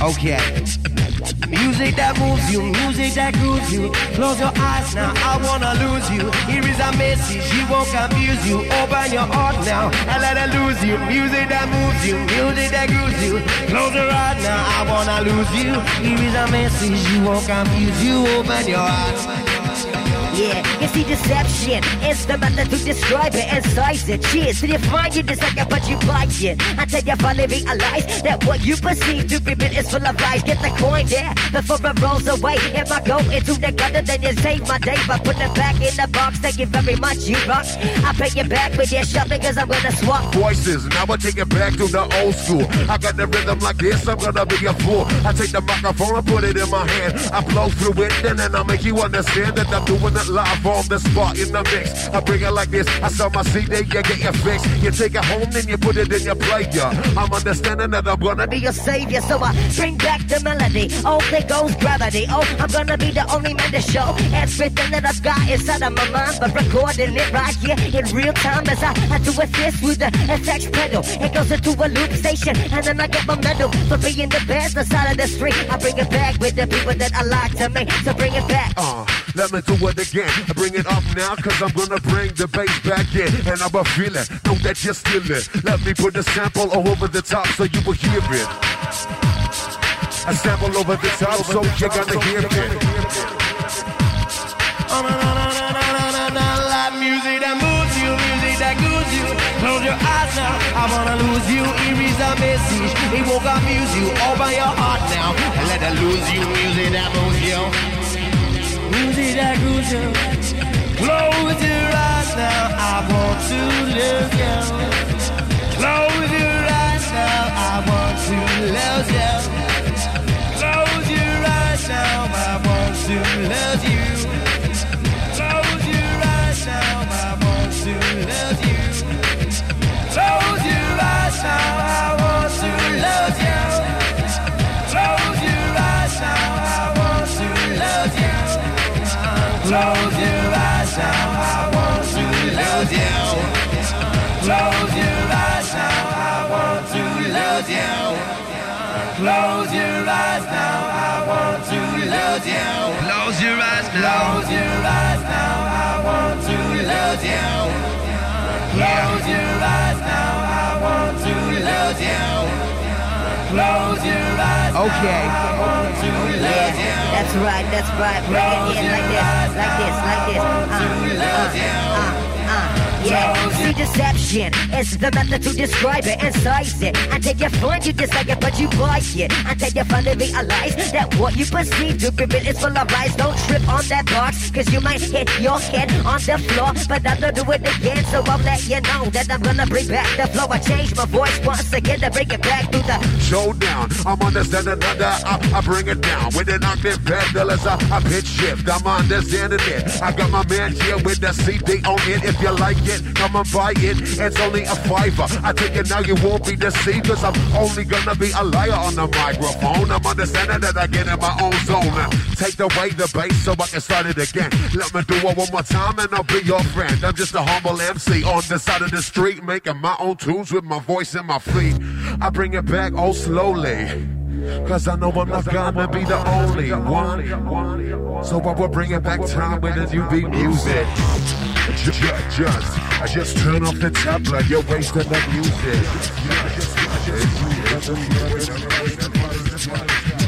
Okay. Music that moves you, music that grooves you. Close your eyes now, I wanna lose you. Here is a message, you won't confuse you. Open your heart now and let it lose you. Music that moves you, music that grooves you. Close your eyes now, I wanna lose you. Here is a message, you won't confuse you. Open your heart. Yeah, you see deception is the method to describe it and size it. Cheers to define it, it's like a but you like it. I tell you finally realize that what you perceive to be real is full of lies. Get the coin there before it rolls away. If I go into the gutter, then you save my day by putting it back in the box. Thank you very much, you rock. I pay you back with your shot because I'm gonna swap voices. Now I take it back to the old school. I got the rhythm like this, I'm gonna be a fool. I take the microphone and put it in my hand. I blow through it, then I make you understand that I'm doing it live on the spot in the mix. I bring it like this, I sell my CD, you get your fix. You take it home, then you put it in your player. I'm understanding that I'm gonna be your savior, so I bring back the melody. Oh, there goes gravity. Oh, I'm gonna be the only man to show everything that I've got inside of my mind, but recording it right here in real time as I do a fist with the FX pedal. It goes into a loop station, and then I get my medal for being the best on the side of the street. I bring it back with the people that I like to make, so bring it back. Let me do it again. I bring it up now, cause I'm gonna bring the bass back in. And I'm a feeling, know that you're still in. Let me put the sample all over the top so you will hear it. A sample over the top so you're gonna hear it. Like music that moves you, music that grooves you. Close your eyes now, I wanna lose you. Here is a message, it won't confuse you. Open your heart now and let it lose you. Music that moves you, music that grooves you. Close your eyes now, I want to lose you. Close your eyes now, I want to lose you. Close your eyes now, I want to lose you. Close your eyes now, I want to lose you. Close your eyes now, I want to lose you. Close your eyes now, I want to lose you. Close your eyes now, I want to lose you. Close your eyes now, I want to lose you. Close your eyes now, I want to lose you. Close your eyes now. Close your eyes now, I want to lose you. Close your eyes now, I want to lose you. Close your eyes. Okay. I want to lose you. That's right, that's right. Bring it in like this, like this, like this. Yeah, see deception is the method to describe it and size it. Until you find you dislike it, but you buy it. Until you finally realize that what you perceive to be real is full of lies. Don't trip on that box, cause you might hit your head on the floor. But I'm gonna do it again, so I'll let you know that I'm gonna bring back the flow. I change my voice once again to bring it back to the showdown. I'm understanding that I bring it down with an octave pedal as a pitch shift. I'm understanding it. I got my man here with the CD on it. If you like it, come and buy it. It's only a $5. I take it now, you won't be deceived, cause I'm only gonna be a liar on the microphone. I'm understanding that I get in my own zone. Take away the bass so I can start it again. Let me do it one more time and I'll be your friend. I'm just a humble MC on the side of the street, making my own tunes with my voice and my feet. I bring it back oh slowly, cause I know I'm not gonna be the only one. So I will bring it back time with the new beat music. Just turn off the tablet, you're wasting the music.